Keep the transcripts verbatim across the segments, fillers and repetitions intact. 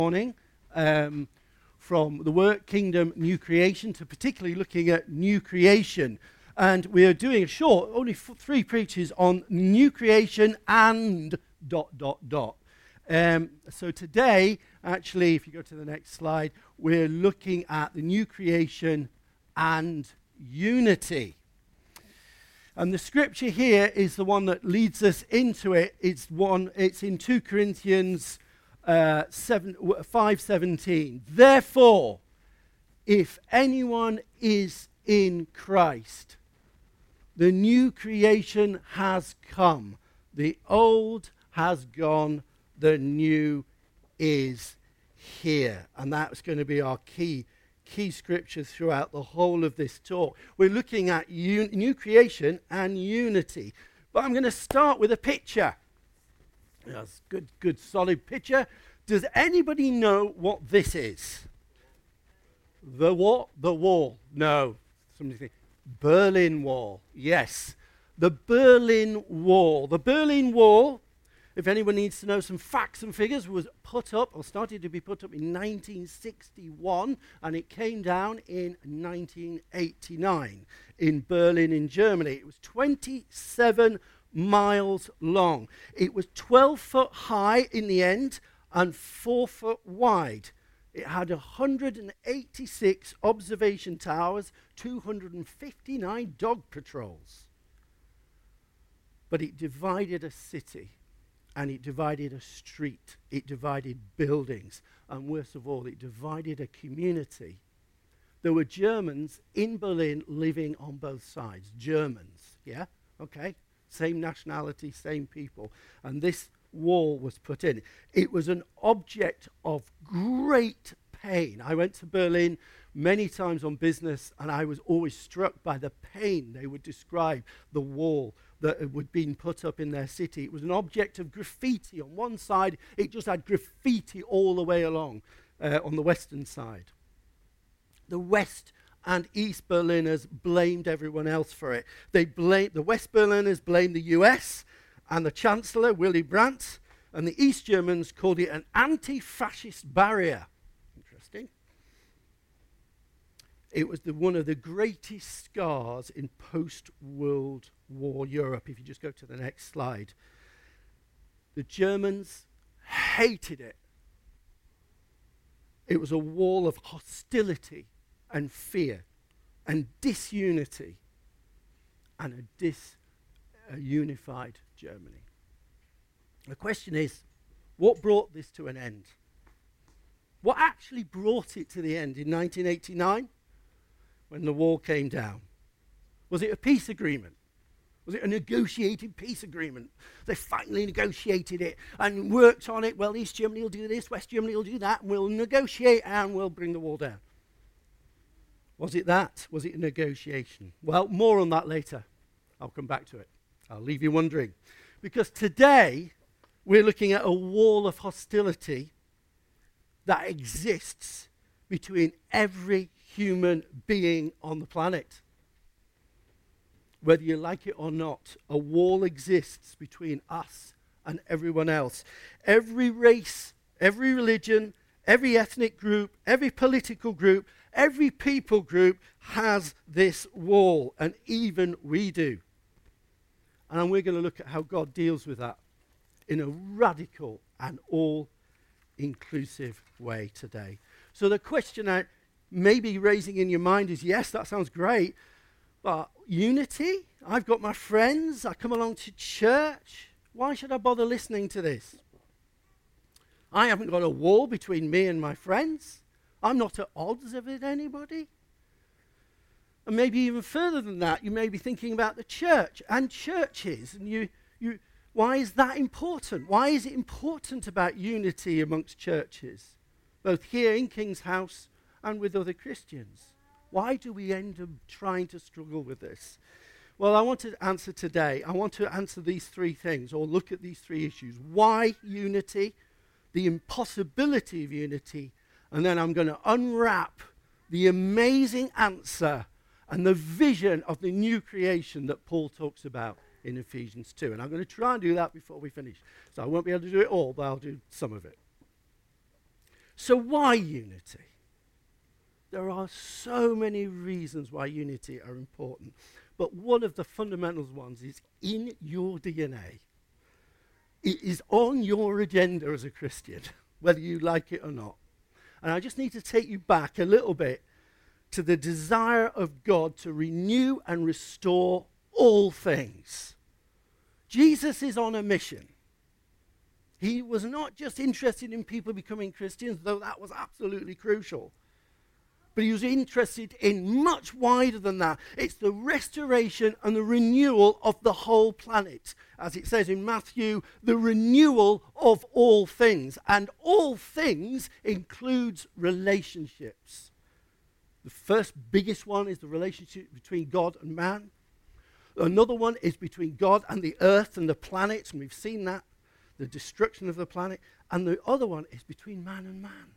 morning um, from the work Kingdom New Creation to particularly looking at new creation. And we're doing a short, only f- three preaches on new creation and dot, dot, dot. Um, so today, actually, if you go to the next slide, we're looking at the new creation and unity. And the scripture here is the one that leads us into it. It's one. It's in two Corinthians uh, seven, five seventeen. Therefore, if anyone is in Christ, the new creation has come. The old has gone. The new is here. And that's going to be our key key scriptures throughout the whole of this talk. We're looking at un- new creation and unity. But I'm going to start with a picture. That's good, good, solid picture. Does anybody know what this is? The what? The wall. No. Somebody think. Berlin Wall. Yes. The Berlin Wall. The Berlin Wall, if anyone needs to know some facts and figures, was put up, or started to be put up in nineteen sixty-one, and it came down in nineteen eighty-nine in Berlin in Germany. It was twenty-seven miles long. It was twelve foot high in the end and four foot wide. It had one hundred eighty-six observation towers, two hundred fifty-nine dog patrols. But it divided a city. And it divided a street. It divided buildings. And worst of all, it divided a community. There were Germans in Berlin living on both sides. Germans, yeah? Okay? Same nationality, same people. And this wall was put in. It was an object of great pain. I went to Berlin many times on business, and I was always struck by the pain they would describe the wall that had been put up in their city. It was an object of graffiti. On one side, it just had graffiti all the way along uh, on the western side. The West and East Berliners blamed everyone else for it. They blamed, the West Berliners blamed the U S and the Chancellor, Willy Brandt, and the East Germans called it an anti-fascist barrier. Interesting. It was the, one of the greatest scars in post-World War Europe. If you just go to the next slide. The Germans hated it. It was a wall of hostility and fear and disunity and a disunified Germany. The question is, what brought this to an end? What actually brought it to the end in nineteen eighty-nine? When the wall came down? Was it a peace agreement? Was it a negotiated peace agreement? They finally negotiated it and worked on it. Well, East Germany will do this, West Germany will do that, and we'll negotiate and we'll bring the wall down. Was it that? Was it a negotiation? Well, more on that later. I'll come back to it. I'll leave you wondering. Because today, we're looking at a wall of hostility that exists between every human being on the planet. Whether you like it or not, a wall exists between us and everyone else. Every race, every religion, every ethnic group, every political group, every people group has this wall, and even we do. And we're going to look at how God deals with that in a radical and all-inclusive way today. So the question I maybe raising in your mind is, yes, that sounds great, but unity? I've got my friends, I come along to church. Why should I bother listening to this? I haven't got a wall between me and my friends. I'm not at odds with anybody. And maybe even further than that, you may be thinking about the church and churches. And you, you, why is that important? Why is it important about unity amongst churches, both here in King's House and with other Christians? Why do we end up trying to struggle with this? Well, I want to answer today. I want to answer these three things, or look at these three issues. Why unity? The impossibility of unity. And then I'm going to unwrap the amazing answer and the vision of the new creation that Paul talks about in Ephesians two. And I'm going to try and do that before we finish. So I won't be able to do it all, but I'll do some of it. So why unity? There are so many reasons why unity are important. But one of the fundamental ones is in your D N A. It is on your agenda as a Christian, whether you like it or not. And I just need to take you back a little bit to the desire of God to renew and restore all things. Jesus is on a mission. He was not just interested in people becoming Christians, though that was absolutely crucial. But he was interested in much wider than that. It's the restoration and the renewal of the whole planet. As it says in Matthew, the renewal of all things. And all things includes relationships. The first biggest one is the relationship between God and man. Another one is between God and the earth and the planets, and we've seen that, the destruction of the planet. And the other one is between man and man.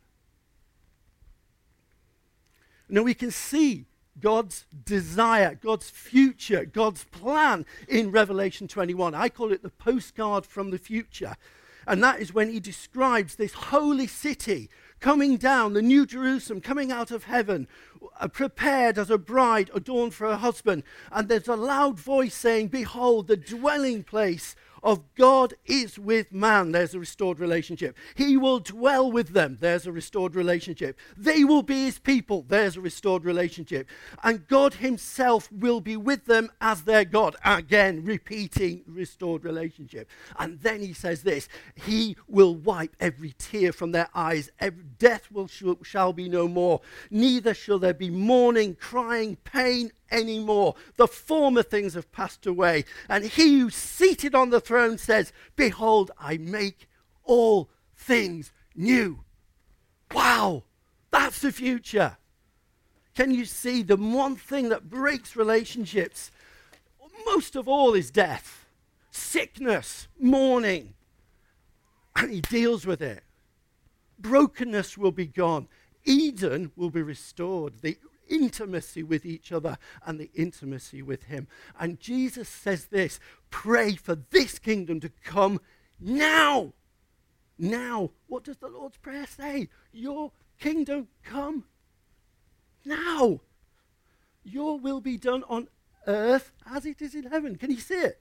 Now we can see God's desire, God's future, God's plan in Revelation twenty-one. I call it the postcard from the future. And that is when he describes this holy city coming down, the New Jerusalem coming out of heaven, uh, prepared as a bride adorned for her husband. And there's a loud voice saying, behold, the dwelling place of God is with man. There's a restored relationship. He will dwell with them. There's a restored relationship. They will be his people. There's a restored relationship. And God himself will be with them as their God. Again, repeating restored relationship. And then he says this, he will wipe every tear from their eyes. Every death will sh- shall be no more. Neither shall there be mourning, crying, pain anymore. The former things have passed away. And he who's seated on the throne says, behold, I make all things new. Wow, that's the future. Can you see the one thing that breaks relationships most of all is death, sickness, mourning. And he deals with it. Brokenness will be gone. Eden will be restored. The intimacy with each other and the intimacy with him. And Jesus says this, pray for this kingdom to come now. Now. What does the Lord's Prayer say? Your kingdom come now. Your will be done on earth as it is in heaven. Can you see it?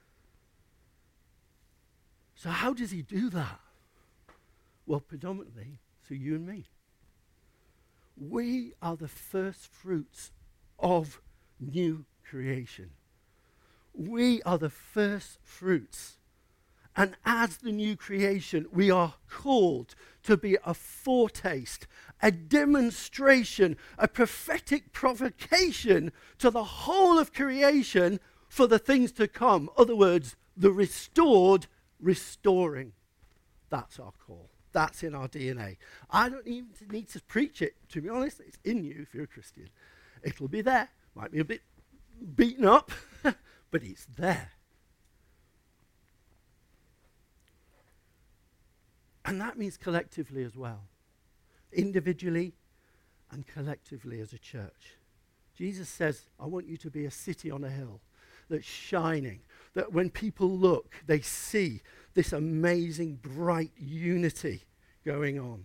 So how does he do that? Well, predominantly through you and me. We are the first fruits of new creation. We are the first fruits. And as the new creation, we are called to be a foretaste, a demonstration, a prophetic provocation to the whole of creation for the things to come. In other words, the restored, restoring. That's our call. That's in our D N A. I don't even need to preach it, to be honest. It's in you if you're a Christian. It'll be there. Might be a bit beaten up, but it's there. And that means collectively as well. Individually and collectively as a church. Jesus says, I want you to be a city on a hill that's shining, that when people look, they see this amazing, bright unity going on.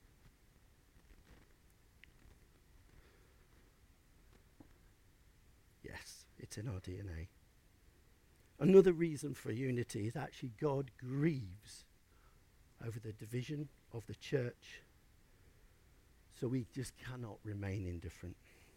Yes, it's in our D N A. Another reason for unity is actually God grieves over the division of the church, so we just cannot remain indifferent.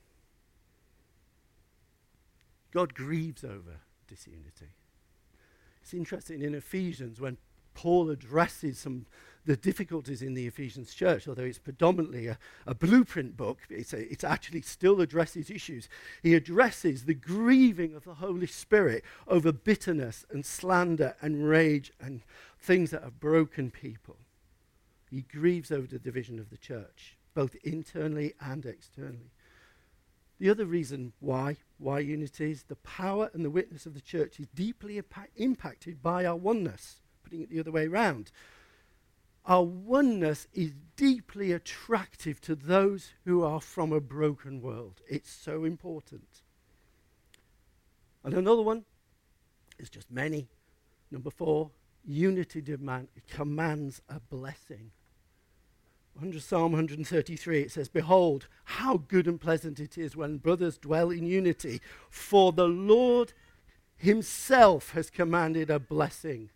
God grieves over disunity. It's interesting in Ephesians when Paul addresses some the difficulties in the Ephesians church, although it's predominantly a, a blueprint book, it's, a, it actually still addresses issues. He addresses the grieving of the Holy Spirit over bitterness and slander and rage and things that have broken people. He grieves over the division of the church, both internally and externally. The other reason why, why unity is the power and the witness of the church is deeply impa- impacted by our oneness. Putting it the other way around. Our oneness is deeply attractive to those who are from a broken world. It's so important. And another one is just many. Number four, unity demand, commands a blessing. Psalm one thirty-three, it says, "Behold, how good and pleasant it is when brothers dwell in unity. For the Lord himself has commanded a blessing."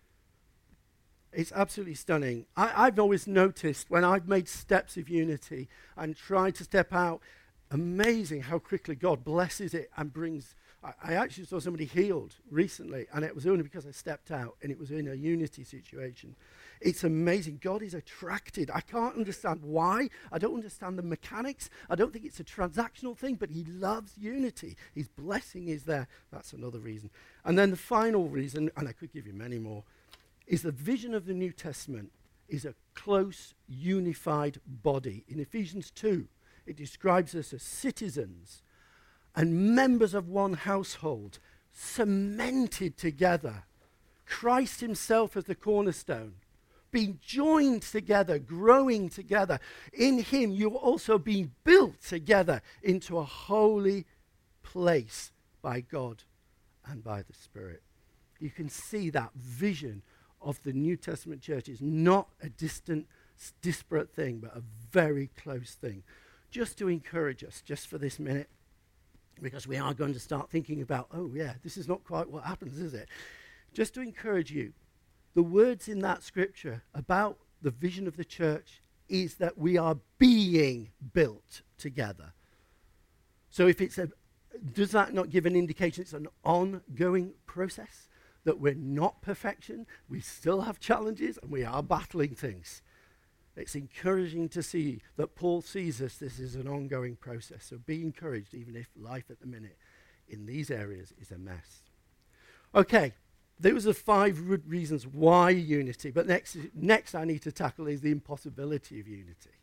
It's absolutely stunning. I, I've always noticed when I've made steps of unity and tried to step out, amazing how quickly God blesses it and brings. I, I actually saw somebody healed recently, and it was only because I stepped out, and it was in a unity situation. It's amazing. God is attracted. I can't understand why. I don't understand the mechanics. I don't think it's a transactional thing, but he loves unity. His blessing is there. That's another reason. And then the final reason, and I could give you many more, is the vision of the New Testament is a close, unified body. In Ephesians two, it describes us as citizens and members of one household, cemented together. Christ himself as the cornerstone, being joined together, growing together. In him, you're also being built together into a holy place by God and by the Spirit. You can see that vision of the New Testament church is not a distant, disparate thing, but a very close thing. Just to encourage us, just for this minute, because we are going to start thinking about, oh yeah, this is not quite what happens, is it? Just to encourage you, the words in that scripture about the vision of the church is that we are being built together. So if it's a, does that not give an indication it's an ongoing process? That we're not perfection, we still have challenges, and we are battling things. It's encouraging to see that Paul sees us, this is an ongoing process. So be encouraged, even if life at the minute in these areas is a mess. Okay, those are five re- reasons why unity. But next, next I need to tackle is the impossibility of unity.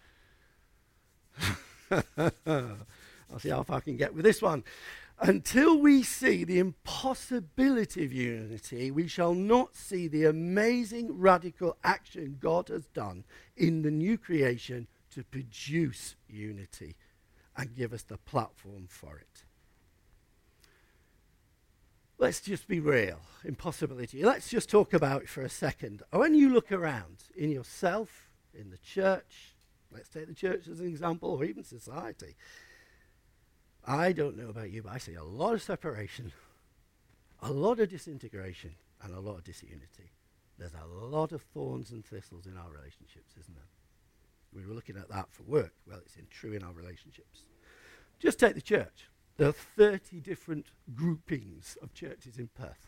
I'll see how far I can get with this one. Until we see the impossibility of unity, we shall not see the amazing radical action God has done in the new creation to produce unity and give us the platform for it. Let's just be real. Impossibility. Let's just talk about it for a second. When you look around in yourself, in the church, let's take the church as an example, or even society, I don't know about you, but I see a lot of separation, a lot of disintegration, and a lot of disunity. There's a lot of thorns and thistles in our relationships, isn't there? We were looking at that for work. Well, it's in true in our relationships. Just take the church. There are thirty different groupings of churches in Perth.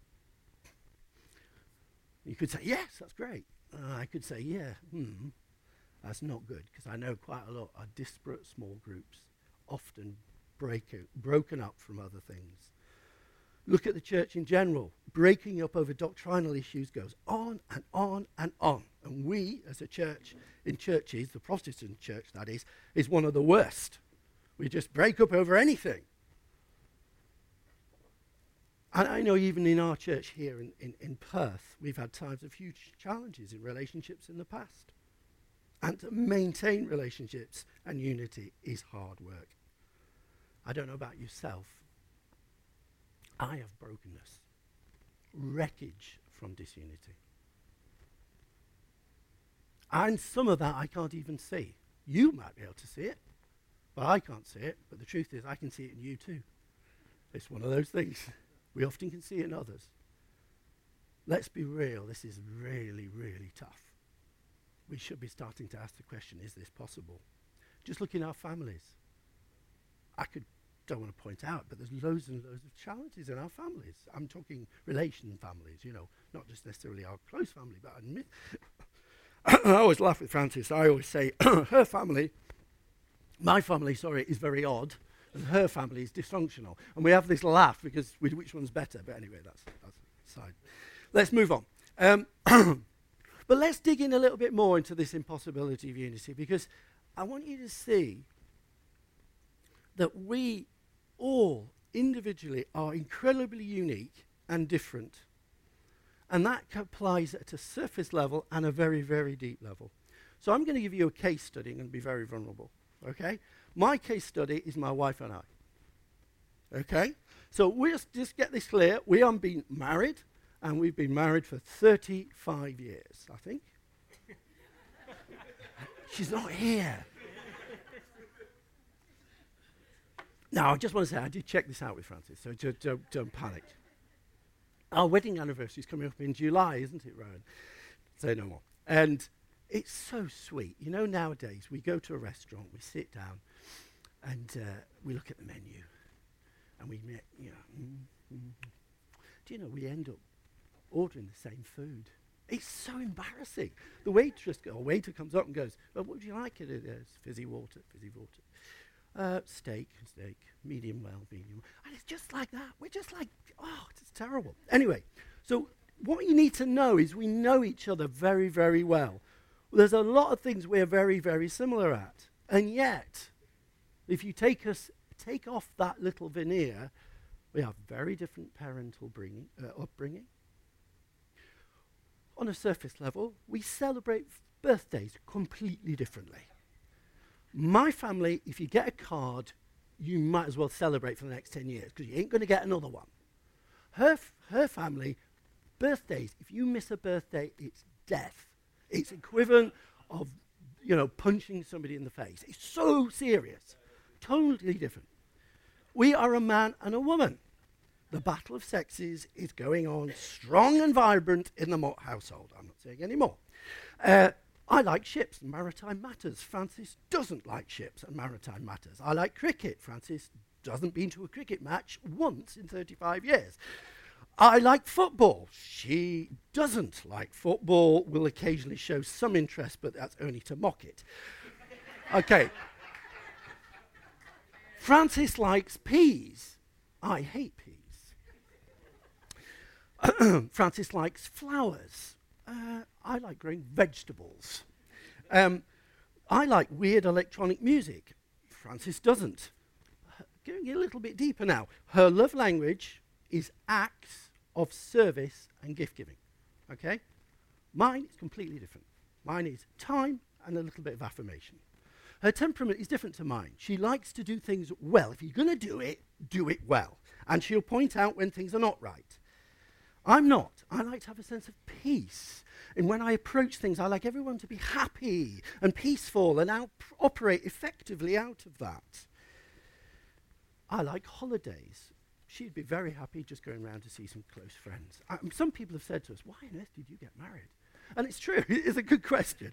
You could say, yes, that's great. Uh, I could say, yeah, hmm, that's not good, because I know quite a lot are disparate small groups, often break out, broken up from other things. Look at the church in general. Breaking up over doctrinal issues goes on and on and on. And we, as a church, in churches, the Protestant church that is, is one of the worst. We just break up over anything. And I know even in our church here in, in, in Perth, we've had times of huge challenges in relationships in the past. And to maintain relationships and unity is hard work. I don't know about yourself. I have brokenness, wreckage from disunity. And some of that I can't even see. You might be able to see it, but I can't see it. But the truth is, I can see it in you too. It's one of those things. We often can see it in others. Let's be real. This is really, really tough. We should be starting to ask the question, is this possible? Just look in our families. I could, don't want to point out, but there's loads and loads of challenges in our families. I'm talking relation families, you know, not just necessarily our close family, but I admit, I always laugh with Frances. I always say, her family, my family, sorry, is very odd, and her family is dysfunctional. And we have this laugh because we, which one's better? But anyway, that's that's aside. Let's move on. Um, but let's dig in a little bit more into this impossibility of unity, because I want you to see that we all individually are incredibly unique and different. And that applies at a surface level and a very, very deep level. So I'm going to give you a case study. I'm going to be very vulnerable, okay? My case study is my wife and I, okay? So we'll just, just get this clear. We have been married, and we've been married for thirty-five years, I think. She's not here. Now, I just want to say, I did check this out with Francis, so don't, don't, don't panic. Our wedding anniversary is coming up in July, isn't it, Rowan? Say no more. And it's so sweet. You know, nowadays, we go to a restaurant, we sit down, and uh, we look at the menu, and we, met, you know, mm, mm. do you know, we end up ordering the same food. It's so embarrassing. The waitress or waiter comes up and goes, well, what would you like? It is fizzy water, fizzy water. Uh, steak, steak, medium well, medium. And it's just like that. We're just like, oh, it's terrible. Anyway, so what you need to know is we know each other very, very well. There's a lot of things we're very, very similar at. And yet, if you take us, take off that little veneer, we have very different parental bringing, uh, upbringing. On a surface level, we celebrate f- birthdays completely differently. My family, if you get a card, you might as well celebrate for the next ten years because you ain't going to get another one. Her, f- her family, birthdays, if you miss a birthday, it's death. It's equivalent of, you know, punching somebody in the face. It's so serious. Totally different. We are a man and a woman. The battle of sexes is going on strong and vibrant in the Mott household. I'm not saying any more. Uh, I like ships and maritime matters. Francis doesn't like ships and maritime matters. I like cricket. Francis doesn't been to a cricket match once in thirty-five years. I like football. She doesn't like football, will occasionally show some interest, but that's only to mock it. Okay. Francis likes peas. I hate peas. Francis likes flowers. Uh, I like growing vegetables. Um, I like weird electronic music. Francis doesn't. H- going a little bit deeper now. Her love language is acts of service and gift giving. Okay? Mine is completely different. Mine is time and a little bit of affirmation. Her temperament is different to mine. She likes to do things well. If you're going to do it, do it well. And she'll point out when things are not right. I'm not. I like to have a sense of peace. And when I approach things, I like everyone to be happy and peaceful and out operate effectively out of that. I like holidays. She'd be very happy just going around to see some close friends. Um, some people have said to us, why on earth did you get married? And it's true. It's a good question.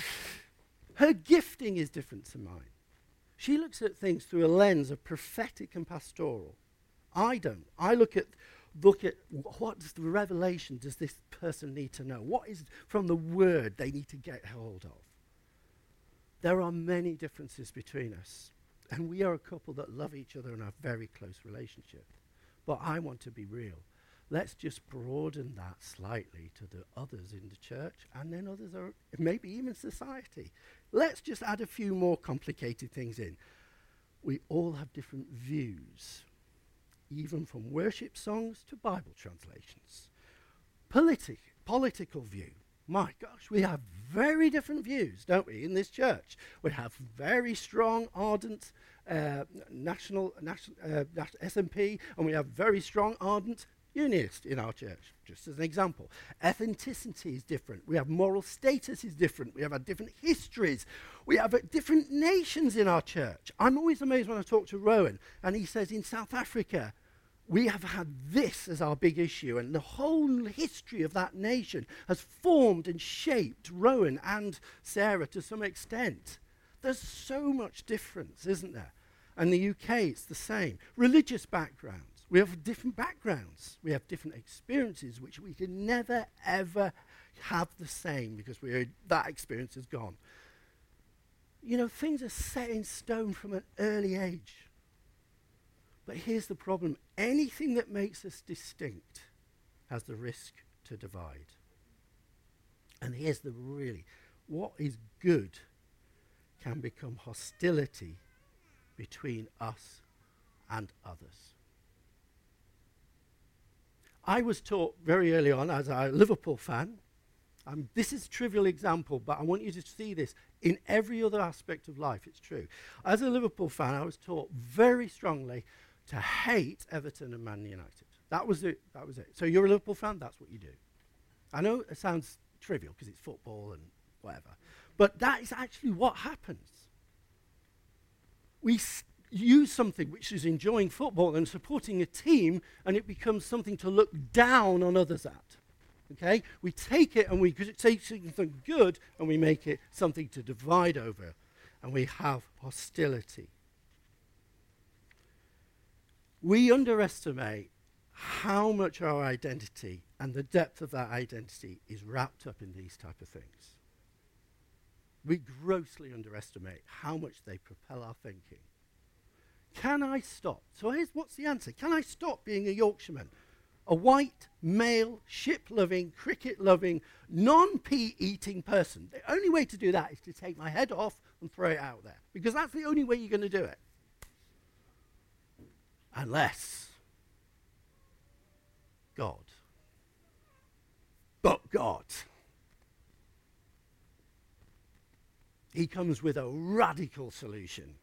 Her gifting is different to mine. She looks at things through a lens of prophetic and pastoral. I don't. I look at Look at wh- what does the revelation does this person need to know? What is from the word they need to get hold of? There are many differences between us, and we are a couple that love each other and have a very close relationship. But I want to be real. Let's just broaden that slightly to the others in the church, and then others are maybe even society. Let's just add a few more complicated things in. We all have different views, even from worship songs to Bible translations. Politic, political view. My gosh, we have very different views, don't we, in this church? We have very strong, ardent uh, national, national uh, S N P, and we have very strong, ardent unionists in our church, just as an example. Ethnicity is different. We have moral status is different. We have uh, different histories. We have uh, different nations in our church. I'm always amazed when I talk to Rowan, and he says in South Africa, we have had this as our big issue, and the whole history of that nation has formed and shaped Rowan and Sarah to some extent. There's so much difference, isn't there? And the U K, it's the same. Religious backgrounds. We have different backgrounds. We have different experiences, which we can never, ever have the same because we're, that experience is gone. You know, things are set in stone from an early age. But here's the problem. Anything that makes us distinct has the risk to divide. And here's the really, what is good can become hostility between us and others. I was taught very early on as a Liverpool fan, um, this is a trivial example, but I want you to see this in every other aspect of life. It's true. As a Liverpool fan, I was taught very strongly to hate Everton and Man United. That was it. That was it. So you're a Liverpool fan, that's what you do. I know it sounds trivial because it's football and whatever. But that is actually what happens. We s- use something which is enjoying football and supporting a team, and it becomes something to look down on others at. Okay? We take it and we take something good and we make it something to divide over, and we have hostility. We underestimate how much our identity and the depth of that identity is wrapped up in these type of things. We grossly underestimate how much they propel our thinking. Can I stop? So here's what's the answer. Can I stop being a Yorkshireman? A white, male, ship-loving, cricket-loving, non-pea eating person. The only way to do that is to take my head off and throw it out there. Because that's the only way you're going to do it. Unless God. But God. He comes with a radical solution.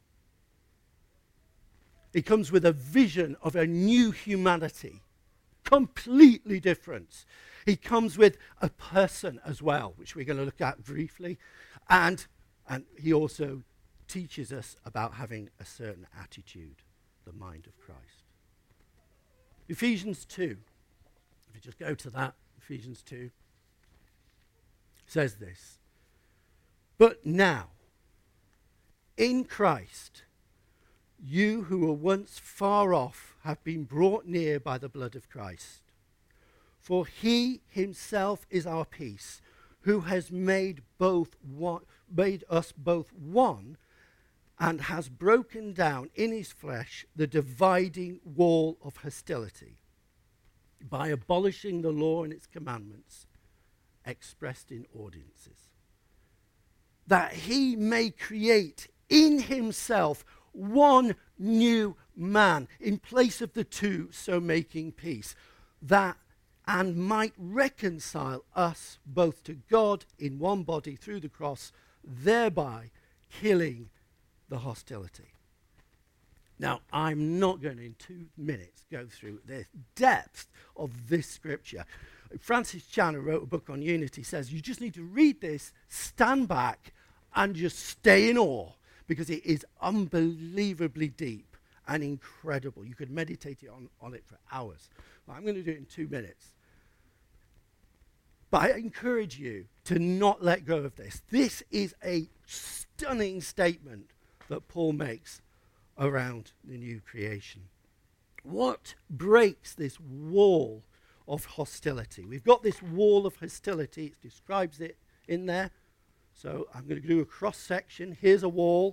He comes with a vision of a new humanity, completely different. He comes with a person as well, which we're going to look at briefly. And, and he also teaches us about having a certain attitude, the mind of Christ. Ephesians two, if you just go to that, Ephesians two, says this. But now, in Christ, you who were once far off have been brought near by the blood of Christ. For he himself is our peace, who has made both one, made us both one, and has broken down in his flesh the dividing wall of hostility by abolishing the law and its commandments expressed in ordinances, that he may create in himself one new man in place of the two, so making peace, that and might reconcile us both to God in one body through the cross, thereby killing the hostility. Now, I'm not going to in two minutes go through the depth of this scripture. Francis Chan, who wrote a book on unity, says you just need to read this, stand back, and just stay in awe, because it is unbelievably deep and incredible. You could meditate on, on it for hours. But I'm going to do it in two minutes. But I encourage you to not let go of this. This is a stunning statement that Paul makes around the new creation. What breaks this wall of hostility? We've got this wall of hostility. It describes it in there. So I'm going to do a cross section. Here's a wall.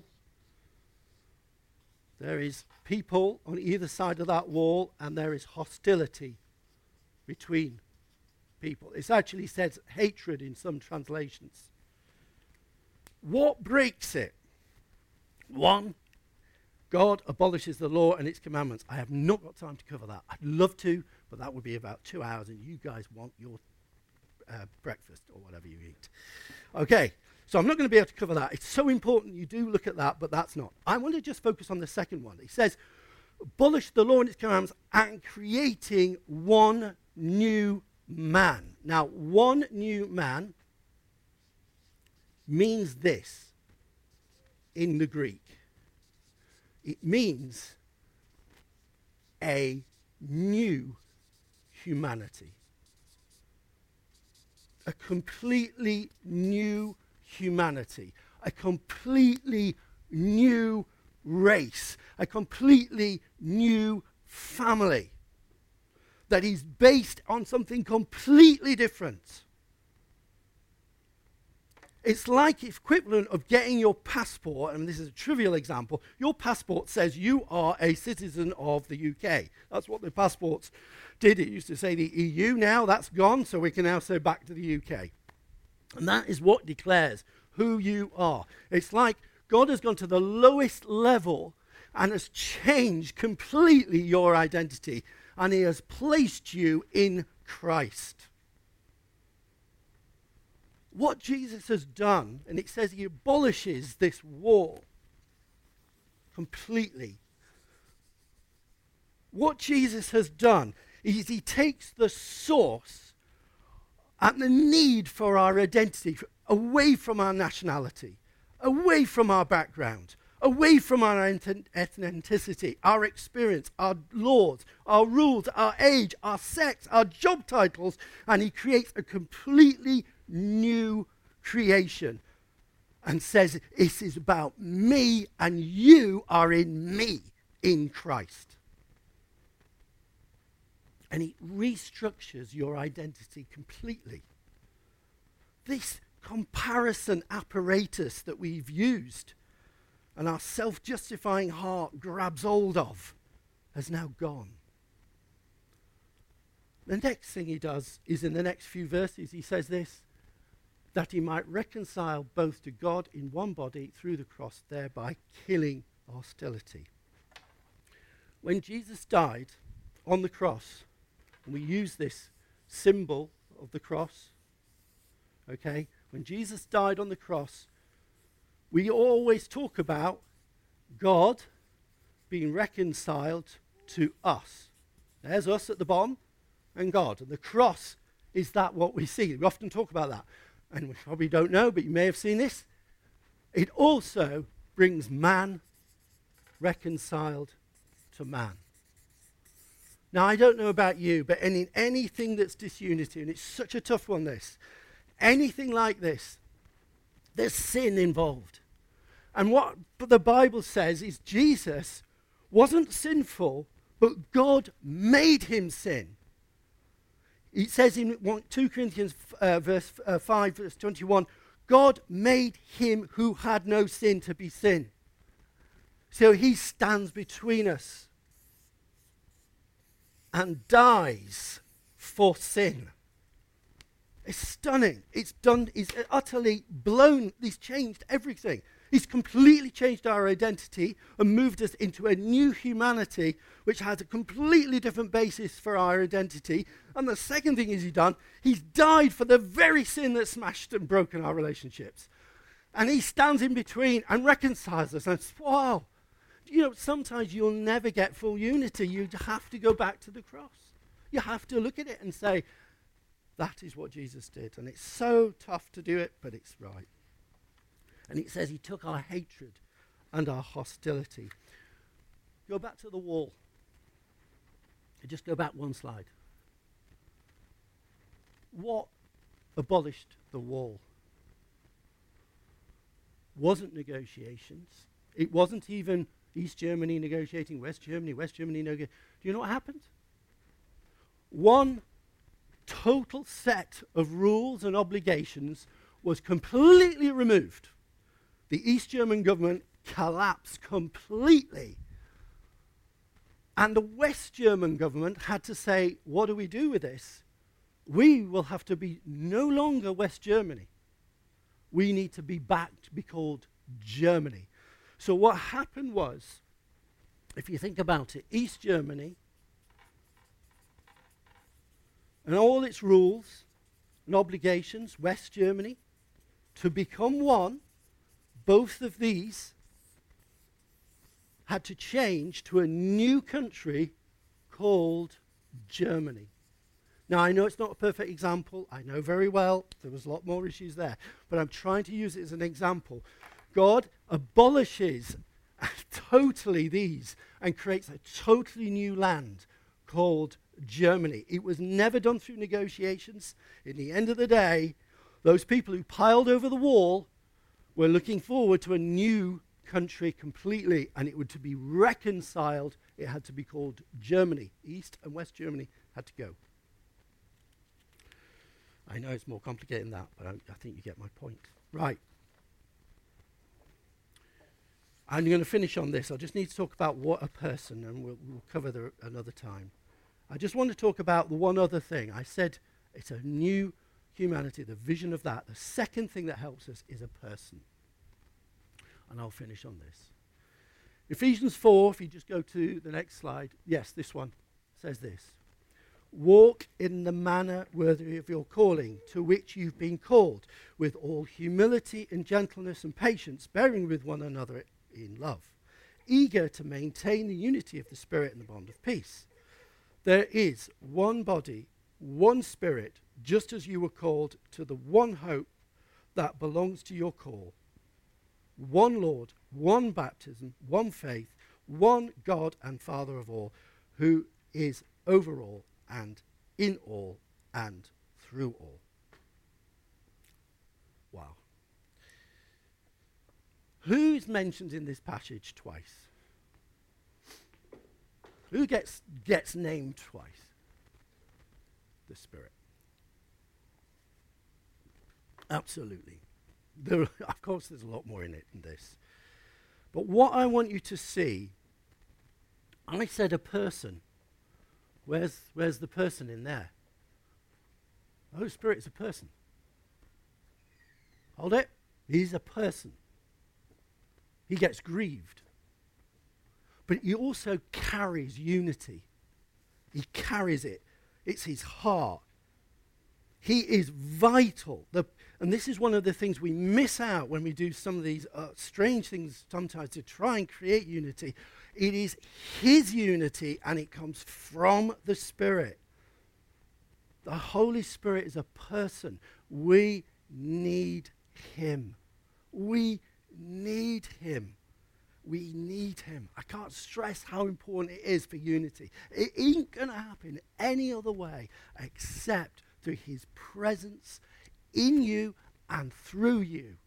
There is people on either side of that wall, and there is hostility between people. It actually says hatred in some translations. What breaks it? One, God abolishes the law and its commandments. I have not got time to cover that. I'd love to, but that would be about two hours, and you guys want your uh, breakfast or whatever you eat. Okay, so I'm not going to be able to cover that. It's so important you do look at that, but that's not. I want to just focus on the second one. It says, abolish the law and its commandments and creating one new man. Now, one new man means this in the Greek. It means a new humanity. A completely new humanity. A completely new race. A completely new family. That is based on something completely different. It's like the equivalent of getting your passport, and this is a trivial example, your passport says you are a citizen of the U K. That's what the passports did. It used to say the E U. Now that's gone, so we can now say back to the U K. And that is what declares who you are. It's like God has gone to the lowest level and has changed completely your identity, and he has placed you in Christ. What Jesus has done, and it says he abolishes this wall completely. What Jesus has done is he takes the source and the need for our identity away from our nationality, away from our background, away from our ethnicity, our experience, our laws, our rules, our age, our sex, our job titles, and he creates a completely new creation and says, this is about me and you are in me, in Christ. And he restructures your identity completely. This comparison apparatus that we've used and our self-justifying heart grabs hold of has now gone. The next thing he does is in the next few verses, he says this, that he might reconcile both to God in one body through the cross, thereby killing hostility. When Jesus died on the cross, and we use this symbol of the cross, okay, when Jesus died on the cross, we always talk about God being reconciled to us. There's us at the bottom and God. And the cross is that what we see. We often talk about that. And we probably don't know, but you may have seen this. It also brings man reconciled to man. Now, I don't know about you, but in anything that's disunity, and it's such a tough one, this, anything like this, there's sin involved. And what the Bible says is Jesus wasn't sinful, but God made him sin. It says in two Corinthians uh, verse uh, five, verse twenty-one, God made him who had no sin to be sin. So he stands between us and dies for sin. It's stunning. It's done, it's utterly blown, he's changed everything. He's completely changed our identity and moved us into a new humanity which has a completely different basis for our identity. And the second thing is he's done, he's died for the very sin that smashed and broken our relationships. And he stands in between and reconciles us. And it's, wow. You know, sometimes you'll never get full unity. You have to go back to the cross. You have to look at it and say, that is what Jesus did. And it's so tough to do it, but it's right. And it says he took our hatred and our hostility. Go back to the wall. Just go back one slide. What abolished the wall? Wasn't negotiations. It wasn't even East Germany negotiating West Germany, West Germany negotiating. Do you know what happened? One total set of rules and obligations was completely removed. The East German government collapsed completely. And the West German government had to say, what do we do with this? We will have to be no longer West Germany. We need to be back to be called Germany. So what happened was, if you think about it, East Germany and all its rules and obligations, West Germany, to become one, both of these had to change to a new country called Germany. Now, I know it's not a perfect example. I know very well there was a lot more issues there. But I'm trying to use it as an example. God abolishes totally these and creates a totally new land called Germany. It was never done through negotiations. In the end of the day, those people who piled over the wall were looking forward to a new country completely, and it would to be reconciled. It had to be called Germany. East and West Germany had to go. I know it's more complicated than that, but I, I think you get my point. Right. I'm going to finish on this. I just need to talk about what a person, and we'll, we'll cover that another time. I just want to talk about the one other thing. I said it's a new humanity, the vision of that. The second thing that helps us is a person. And I'll finish on this. Ephesians four, if you just go to the next slide. Yes, this one says this. Walk in the manner worthy of your calling, to which you've been called, with all humility and gentleness and patience, bearing with one another in love, eager to maintain the unity of the Spirit in the bond of peace. There is one body, one Spirit, just as you were called to the one hope that belongs to your call. One Lord, one baptism, one faith, one God and Father of all, who is over all and in all and through all. Wow. Who's mentioned in this passage twice? Who gets, gets named twice? The Spirit. Absolutely. There, of course, there's a lot more in it than this. But what I want you to see, I said a person. Where's, where's the person in there? The Holy Spirit is a person. Hold it. He's a person. He gets grieved. But he also carries unity. He carries it. It's his heart. He is vital. The, and this is one of the things we miss out when we do some of these uh, strange things sometimes to try and create unity. It is his unity, and it comes from the Spirit. The Holy Spirit is a person. We need him. We need him. We need him. I can't stress how important it is for unity. It ain't going to happen any other way except through his presence in you and through you.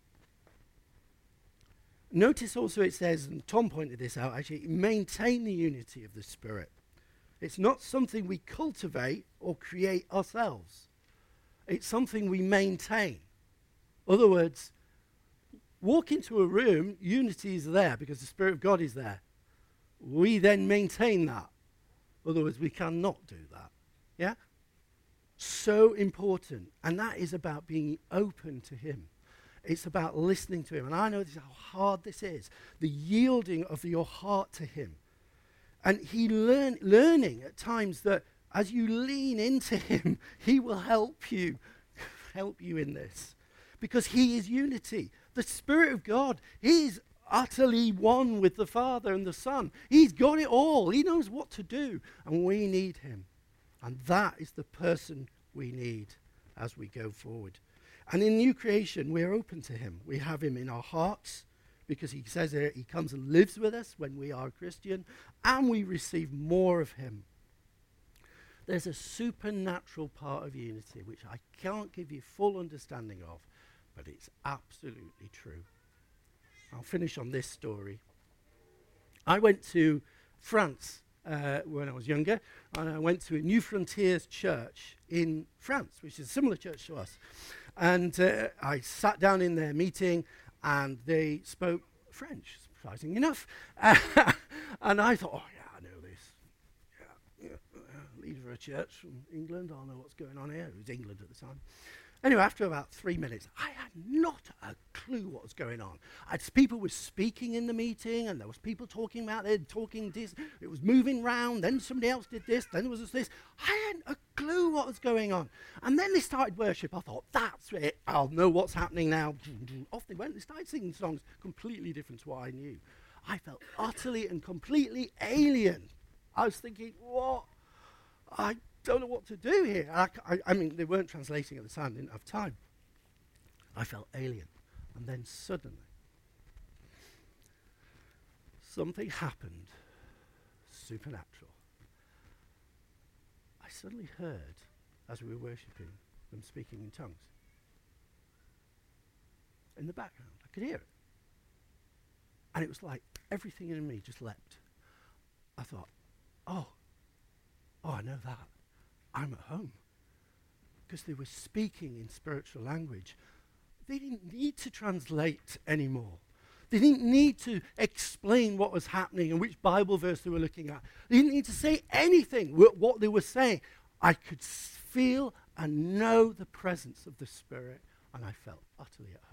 Notice also it says, and Tom pointed this out actually, maintain the unity of the Spirit. It's not something we cultivate or create ourselves. It's something we maintain. In other words, walk into a room, unity is there because the Spirit of God is there. We then maintain that. Otherwise, we cannot do that. Yeah? So important. And that is about being open to him. It's about listening to him. And I know this is how hard this is. The yielding of your heart to him. And he learn, learning at times that as you lean into him, he will help you, help you in this. Because he is unity. The Spirit of God, he's utterly one with the Father and the Son. He's got it all. He knows what to do. And we need him. And that is the person we need as we go forward. And in new creation, we're open to him. We have him in our hearts because he says there he comes and lives with us when we are a Christian, and we receive more of him. There's a supernatural part of unity which I can't give you full understanding of, but it's absolutely true. I'll finish on this story. I went to France uh, when I was younger, and I went to a New Frontiers church in France, which is a similar church to us. And uh, I sat down in their meeting, and they spoke French, surprising enough. And I thought, oh, yeah, I know this. Yeah, yeah, uh, leader of a church from England, I know what's going on here. It was England at the time. Anyway, after about three minutes, I had not a clue what was going on. I'd, people were speaking in the meeting, and there was people talking about it, talking this. It was moving round. Then somebody else did this. Then there was this. I hadn't a clue what was going on. And then they started worship. I thought, that's it. I'll know what's happening now. Off they went. They started singing songs completely different to what I knew. I felt utterly and completely alien. I was thinking, what? I don't know what to do here. I, I, I mean, they weren't translating at the time, didn't have time. I felt alien. And then suddenly, something happened, supernatural. I suddenly heard, as we were worshipping, them speaking in tongues. In the background, I could hear it. And it was like everything in me just leapt. I thought, oh, oh, I know that. I'm at home. Because they were speaking in spiritual language. They didn't need to translate anymore. They didn't need to explain what was happening and which Bible verse they were looking at. They didn't need to say anything wh- what they were saying. I could s- feel and know the presence of the Spirit, and I felt utterly at home.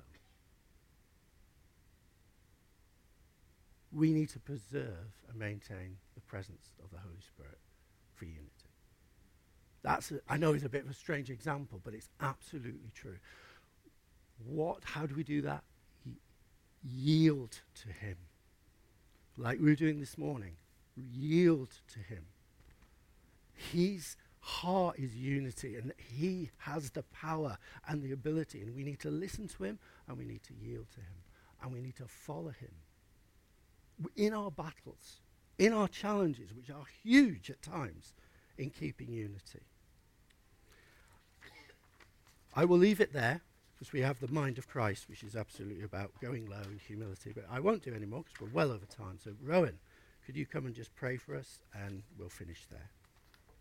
We need to preserve and maintain the presence of the Holy Spirit for unity. That's a, I know it's a bit of a strange example, but it's absolutely true. What? How do we do that? Y- yield to him. Like we were doing this morning. Yield to him. His heart is unity, and that he has the power and the ability, and we need to listen to him, and we need to yield to him, and we need to follow him in our battles, in our challenges, which are huge at times, in keeping unity. I will leave it there, because we have the mind of Christ, which is absolutely about going low in humility, but I won't do any more because we're well over time. So Rowan, could you come and just pray for us, and we'll finish there.